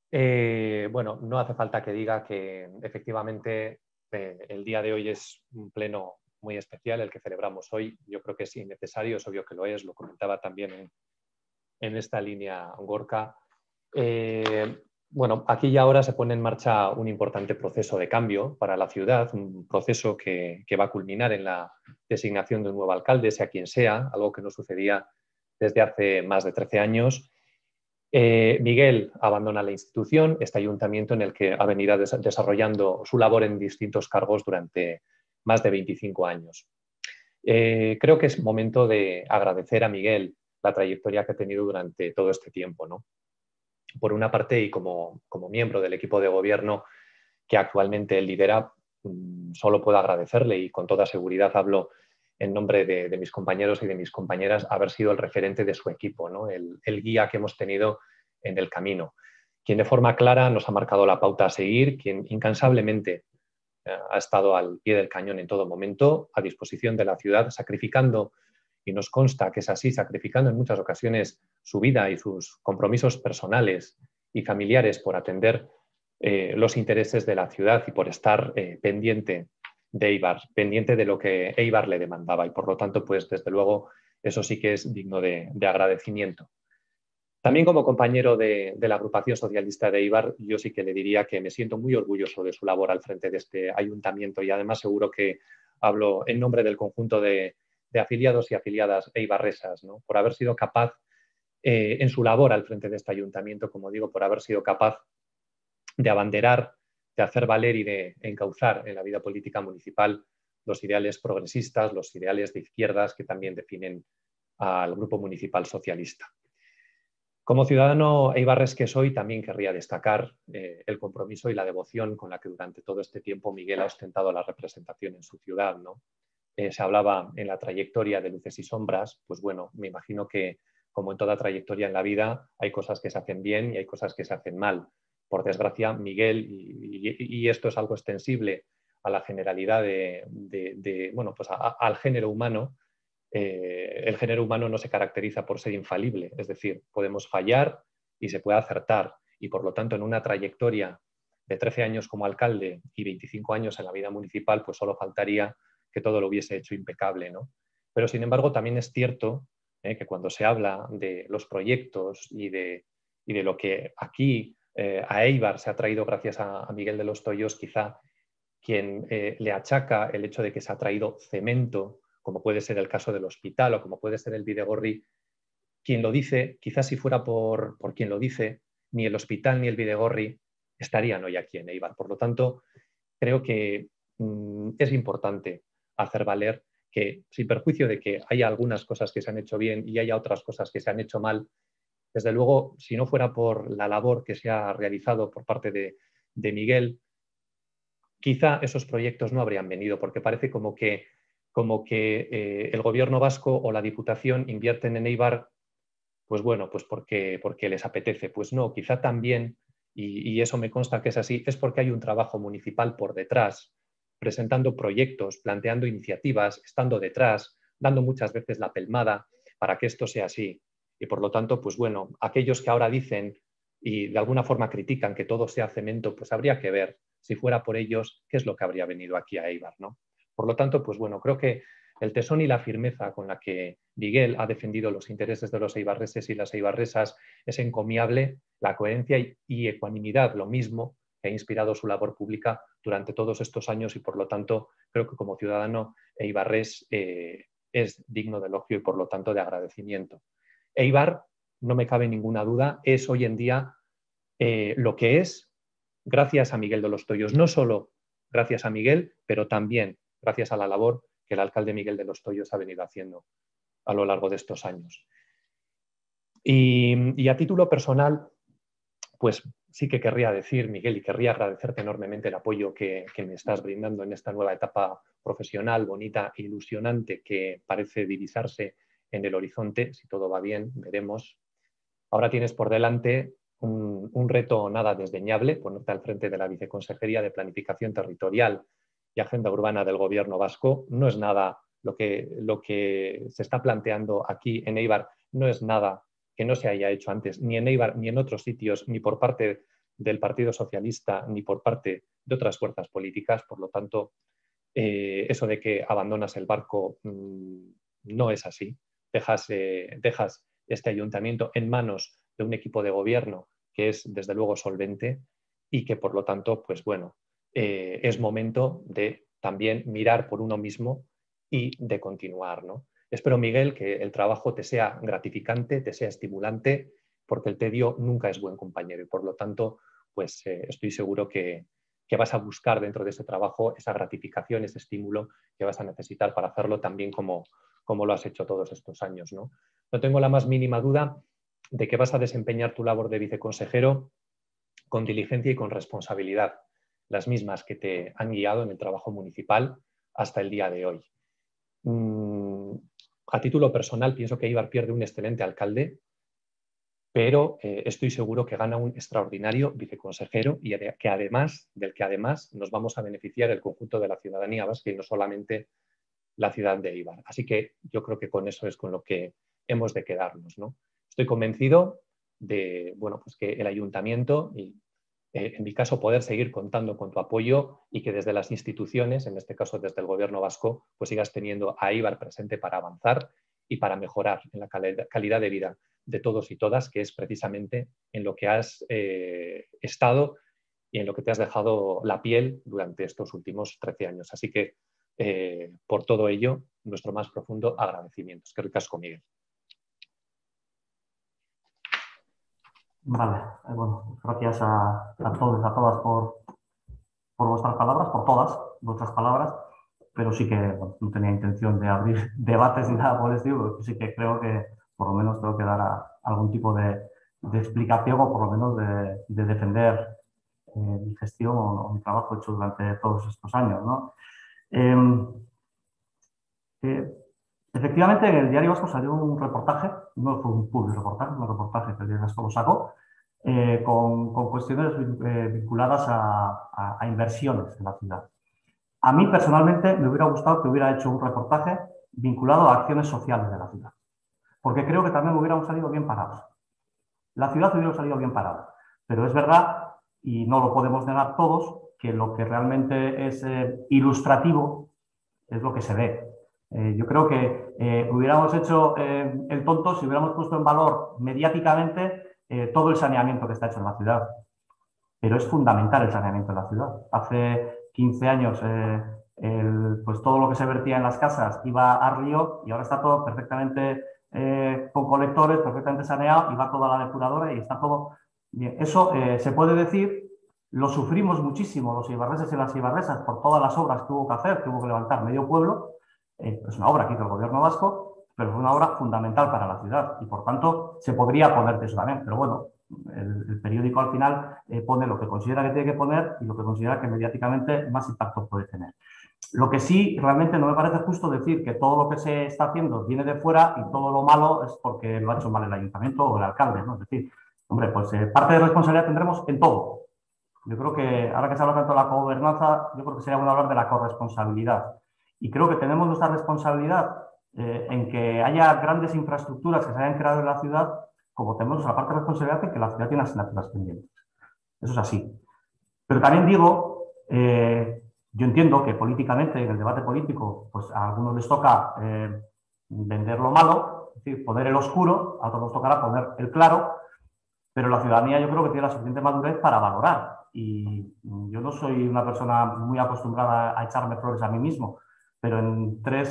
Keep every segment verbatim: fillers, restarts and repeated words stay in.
Eh, bueno, no hace falta que diga que efectivamente eh, el día de hoy es un pleno muy especial el que celebramos hoy. Yo creo que es innecesario, es obvio que lo es, lo comentaba también en, en esta línea Gorka. Eh, bueno, aquí y ahora se pone en marcha un importante proceso de cambio para la ciudad, un proceso que, que va a culminar en la designación de un nuevo alcalde, sea quien sea, algo que no sucedía desde hace más de trece años. Eh, Miguel abandona la institución, este ayuntamiento en el que ha venido des desarrollando su labor en distintos cargos durante más de veinticinco años. Eh, creo que es momento de agradecer a Miguel la trayectoria que ha tenido durante todo este tiempo, ¿no? Por una parte, y como, como miembro del equipo de gobierno que actualmente él lidera, solo puedo agradecerle y con toda seguridad hablo en nombre de, de mis compañeros y de mis compañeras, haber sido el referente de su equipo, ¿no? el, el guía que hemos tenido en el camino, quien de forma clara nos ha marcado la pauta a seguir, quien incansablemente eh, ha estado al pie del cañón en todo momento, a disposición de la ciudad, sacrificando, y nos consta que es así, sacrificando en muchas ocasiones su vida y sus compromisos personales y familiares por atender eh, los intereses de la ciudad y por estar eh, pendiente de Eibar, pendiente de lo que Eibar le demandaba. Y por lo tanto, pues desde luego, eso sí que es digno de, de agradecimiento. También como compañero de, de, la agrupación socialista de Eibar, yo sí que le diría que me siento muy orgulloso de su labor al frente de este ayuntamiento y además seguro que hablo en nombre del conjunto de, de afiliados y afiliadas eibarresas, ¿no? Por haber sido capaz eh, en su labor al frente de este ayuntamiento, como digo, por haber sido capaz de abanderar, de hacer valer y de encauzar en la vida política municipal los ideales progresistas, los ideales de izquierdas que también definen al Grupo Municipal Socialista. Como ciudadano eibarres que soy, también querría destacar eh, el compromiso y la devoción con la que durante todo este tiempo Miguel ha ostentado la representación en su ciudad, ¿no? Eh, se hablaba en la trayectoria de luces y sombras, pues bueno, me imagino que como en toda trayectoria en la vida hay cosas que se hacen bien y hay cosas que se hacen mal. Por desgracia, Miguel, y, y, y esto es algo extensible a la generalidad de, de, de bueno, pues a, a, al género humano, eh, el género humano no se caracteriza por ser infalible, es decir, podemos fallar y se puede acertar, y por lo tanto en una trayectoria de trece años como alcalde y veinticinco años en la vida municipal, pues solo faltaría que todo lo hubiese hecho impecable, ¿no? Pero sin embargo también es cierto eh, que cuando se habla de los proyectos y de, y de lo que aquí eh, a Eibar se ha traído gracias a, a Miguel de los Toyos, quizá quien eh, le achaca el hecho de que se ha traído cemento, como puede ser el caso del hospital o como puede ser el Bidegorri, quien lo dice, quizás si fuera por, por quien lo dice, ni el hospital ni el Bidegorri estarían hoy aquí en Eibar. Por lo tanto, creo que mmm, es importante hacer valer que, sin perjuicio de que haya algunas cosas que se han hecho bien y haya otras cosas que se han hecho mal, desde luego, si no fuera por la labor que se ha realizado por parte de, de Miguel, quizá esos proyectos no habrían venido, porque parece como que, como que eh, el gobierno vasco o la Diputación invierten en Eibar, pues bueno, pues porque, porque les apetece. Pues no, quizá también, y, y eso me consta que es así, es porque hay un trabajo municipal por detrás, presentando proyectos, planteando iniciativas, estando detrás, dando muchas veces la pelmada para que esto sea así. Y por lo tanto, pues bueno, aquellos que ahora dicen y de alguna forma critican que todo sea cemento, pues habría que ver, si fuera por ellos, qué es lo que habría venido aquí a Eibar, ¿no? Por lo tanto, pues bueno, creo que el tesón y la firmeza con la que Miguel ha defendido los intereses de los eibarreses y las eibarresas es encomiable, la coherencia y ecuanimidad, lo mismo, que ha inspirado su labor pública durante todos estos años y por lo tanto creo que como ciudadano eibarrés eh, es digno de elogio y por lo tanto de agradecimiento. Eibar, no me cabe ninguna duda, es hoy en día eh, lo que es gracias a Miguel de los Toyos, no solo gracias a Miguel, pero también gracias a la labor que el alcalde Miguel de los Toyos ha venido haciendo a lo largo de estos años. Y, y a título personal, pues sí que querría decir, Miguel, y querría agradecerte enormemente el apoyo que, que me estás brindando en esta nueva etapa profesional, bonita e ilusionante que parece divisarse en el horizonte. Si todo va bien, veremos. Ahora tienes por delante un, un reto nada desdeñable, ponerte al frente de la Viceconsejería de Planificación Territorial y Agenda Urbana del Gobierno vasco. No es nada lo que, lo que se está planteando aquí en Eibar, no es nada que no se haya hecho antes, ni en Eibar, ni en otros sitios, ni por parte del Partido Socialista ni por parte de otras fuerzas políticas. Por lo tanto, eh, eso de que abandonas el barco mmm, no es así. Dejas, eh, dejas este ayuntamiento en manos de un equipo de gobierno que es, desde luego, solvente y que, por lo tanto, pues bueno, eh, es momento de también mirar por uno mismo y de continuar, ¿no? Espero, Miguel, que el trabajo te sea gratificante, te sea estimulante, porque el tedio nunca es buen compañero y, por lo tanto, pues eh, estoy seguro que, que vas a buscar dentro de ese trabajo esa gratificación, ese estímulo que vas a necesitar para hacerlo también como, como lo has hecho todos estos años, ¿no? No tengo la más mínima duda de que vas a desempeñar tu labor de viceconsejero con diligencia y con responsabilidad, las mismas que te han guiado en el trabajo municipal hasta el día de hoy. Mm, a título personal, pienso que Eibar pierde un excelente alcalde, pero eh, estoy seguro que gana un extraordinario viceconsejero y que además, del que además nos vamos a beneficiar el conjunto de la ciudadanía vasca y no solamente la ciudad de Eibar. Así que yo creo que con eso es con lo que hemos de quedarnos, ¿no? Estoy convencido de, bueno, pues que el ayuntamiento y, eh, en mi caso, poder seguir contando con tu apoyo y que desde las instituciones, en este caso desde el gobierno vasco, pues sigas teniendo a Eibar presente para avanzar y para mejorar en la calidad de vida de todos y todas, que es precisamente en lo que has eh, estado y en lo que te has dejado la piel durante estos últimos trece años. Así que, eh, por todo ello, nuestro más profundo agradecimiento. Es que ricasco, Miguel. Vale, eh, bueno, gracias a, a todos, a todas por, por vuestras palabras, por todas vuestras palabras, pero sí que bueno, no tenía intención de abrir debates ni nada por el estilo, porque sí que creo que por lo menos tengo que dar a, algún tipo de, de explicación o por lo menos de, de defender eh, mi gestión o, o mi trabajo hecho durante todos estos años, ¿no? Eh, eh, efectivamente, en el Diario Vasco salió un reportaje, no fue un puro reportaje, un reportaje que el Diario Vasco lo sacó, eh, con, con cuestiones eh, vinculadas a, a, a inversiones en la ciudad. A mí personalmente me hubiera gustado que hubiera hecho un reportaje vinculado a acciones sociales de la ciudad, porque creo que también hubiéramos salido bien parados. La ciudad hubiera salido bien parada, pero es verdad, y no lo podemos negar todos, que lo que realmente es eh, ilustrativo es lo que se ve. Eh, yo creo que eh, hubiéramos hecho eh, el tonto si hubiéramos puesto en valor mediáticamente eh, todo el saneamiento que está hecho en la ciudad. Pero es fundamental el saneamiento en la ciudad. Hace quince años eh, el, pues todo lo que se vertía en las casas iba al río y ahora está todo perfectamente eh, con colectores, perfectamente saneado y va toda la depuradora y está todo bien. Eso eh, se puede decir, lo sufrimos muchísimo los ibarreses y las ibarresas por todas las obras que hubo que hacer, que hubo que levantar medio pueblo. Eh, es una obra que hizo el gobierno vasco, pero es una obra fundamental para la ciudad y por tanto se podría poner de eso también, pero bueno, el, el periódico al final eh, pone lo que considera que tiene que poner y lo que considera que mediáticamente más impacto puede tener. Lo que sí, realmente no me parece justo decir que todo lo que se está haciendo viene de fuera y todo lo malo es porque lo ha hecho mal el ayuntamiento o el alcalde, ¿no? Es decir, hombre, pues eh, parte de responsabilidad tendremos en todo. Yo creo que, ahora que se habla tanto de la gobernanza, yo creo que sería bueno hablar de la corresponsabilidad. Y creo que tenemos nuestra responsabilidad eh, en que haya grandes infraestructuras que se hayan creado en la ciudad, como tenemos la parte de responsabilidad en que la ciudad tiene asignaturas pendientes. Eso es así. Pero también digo, eh, yo entiendo que políticamente, en el debate político, pues a algunos les toca eh, vender lo malo, es decir, poner el oscuro, a otros nos tocará poner el claro, pero la ciudadanía yo creo que tiene la suficiente madurez para valorar. Y yo no soy una persona muy acostumbrada a echarme flores a mí mismo, pero en tres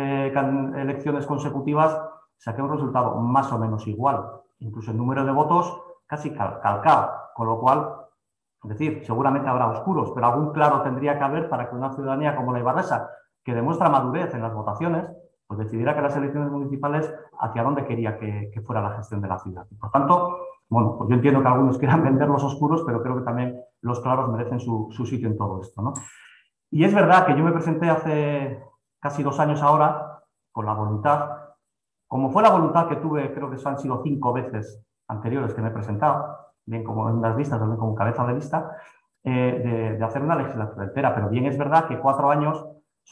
elecciones consecutivas saqué un resultado más o menos igual, incluso el número de votos casi cal calcado, con lo cual, es decir, seguramente habrá oscuros, pero algún claro tendría que haber para que una ciudadanía como la ibarresa, que demuestra madurez en las votaciones, pues decidiera que las elecciones municipales hacia dónde quería que, que fuera la gestión de la ciudad. Y por tanto, bueno, pues yo entiendo que algunos quieran vender los oscuros, pero creo que también los claros merecen su, su sitio en todo esto, ¿no? Y es verdad que yo me presenté hace casi dos años ahora con la voluntad, como fue la voluntad que tuve, creo que han sido cinco veces anteriores que me he presentado, bien como en las listas, también como cabeza de lista, eh, de, de hacer una legislatura entera. Pero bien es verdad que cuatro años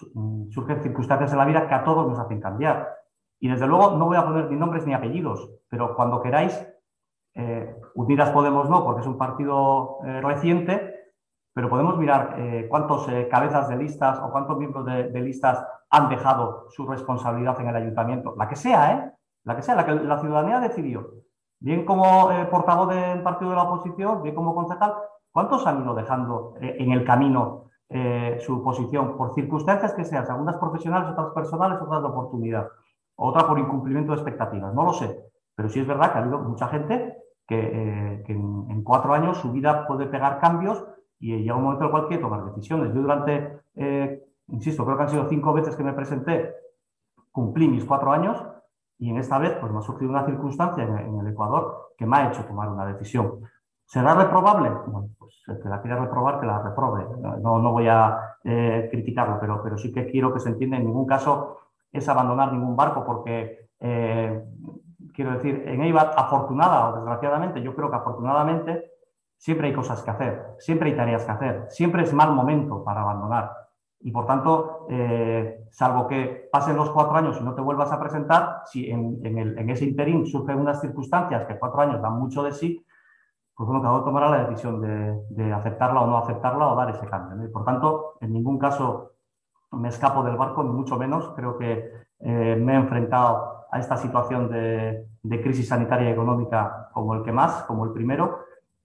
surgen circunstancias en la vida que a todos nos hacen cambiar. Y desde luego no voy a poner ni nombres ni apellidos, pero cuando queráis, Eh, Unidas Podemos no, porque es un partido eh, reciente, pero podemos mirar eh, cuántos eh, cabezas de listas o cuántos miembros de, de listas han dejado su responsabilidad en el ayuntamiento, la que sea, ¿eh? La que sea, la que la ciudadanía decidió. Bien como eh, portavoz del partido de la oposición, bien como concejal, ¿cuántos han ido dejando eh, en el camino eh, su posición por circunstancias que sean, algunas profesionales, otras personales, otras de oportunidad, otra por incumplimiento de expectativas? No lo sé, pero sí es verdad que ha habido mucha gente que, eh, que en, en cuatro años su vida puede pegar cambios y llega un momento en el cual quiere tomar decisiones. Yo durante, eh, insisto, creo que han sido cinco veces que me presenté, cumplí mis cuatro años y en esta vez pues, me ha surgido una circunstancia en, en el Ecuador que me ha hecho tomar una decisión. ¿Será reprobable? Bueno, pues el que la quiera reprobar, que la reprobe. No, no voy a eh, criticarlo, pero, pero sí que quiero que se entienda, en ningún caso es abandonar ningún barco porque, eh, quiero decir, en Eibar, afortunada o desgraciadamente, yo creo que afortunadamente, siempre hay cosas que hacer, siempre hay tareas que hacer, siempre es mal momento para abandonar. Y por tanto, eh, salvo que pasen los cuatro años y no te vuelvas a presentar, si en, en, el, en ese interín surgen unas circunstancias que cuatro años dan mucho de sí, pues bueno, cada uno tomará la decisión de, de aceptarla o no aceptarla o dar ese cambio, ¿no? Y por tanto, en ningún caso me escapo del barco, ni mucho menos. Creo que eh, me he enfrentado a esta situación de, de crisis sanitaria y económica como el que más, como el primero.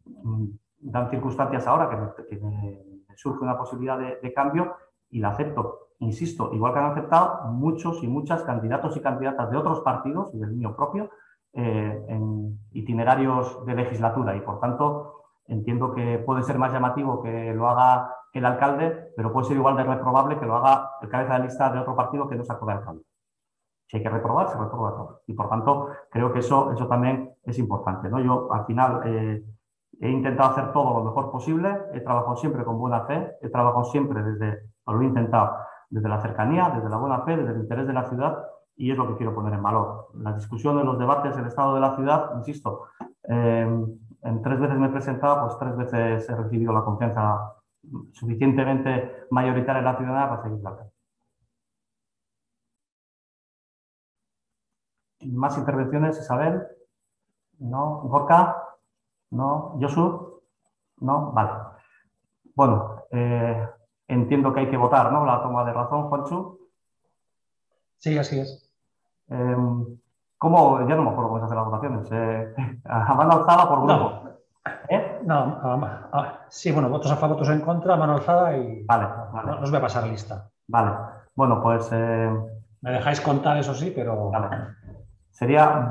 Dan circunstancias ahora que me, que me surge una posibilidad de, de cambio y la acepto. Insisto, igual que han aceptado muchos y muchas candidatos y candidatas de otros partidos y del mío propio eh, en itinerarios de legislatura y por tanto entiendo que puede ser más llamativo que lo haga el alcalde, pero puede ser igual de reprobable que lo haga el cabeza de lista de otro partido que no se acuerda del cambio. Si hay que reprobar, se reproba todo. Y por tanto, creo que eso, eso también es importante, ¿no? Yo al final eh, he intentado hacer todo lo mejor posible, he trabajado siempre con buena fe, he trabajado siempre desde, o lo he intentado, desde la cercanía, desde la buena fe, desde el interés de la ciudad, y es lo que quiero poner en valor. Las discusiones, los debates, el estado de la ciudad, insisto, eh, en tres veces me he presentado, pues tres veces he recibido la confianza suficientemente mayoritaria de la ciudadanía para seguir la. ¿Más intervenciones, Isabel? ¿No? ¿Gorka? ¿No? ¿Josu? ¿No? Vale. Bueno, eh, entiendo que hay que votar, ¿no? La toma de razón, Juanchu. Sí, así es. Eh, ¿Cómo? Ya no me acuerdo cómo se hacen las votaciones. Eh, ¿A mano alzada por grupo? No, ¿Eh? no a, a, sí, bueno, votos a favor, votos en contra, mano alzada y vale, vale. No, no os voy a pasar lista. Vale, bueno, pues... Eh, me dejáis contar, eso sí, pero... Vale. Sería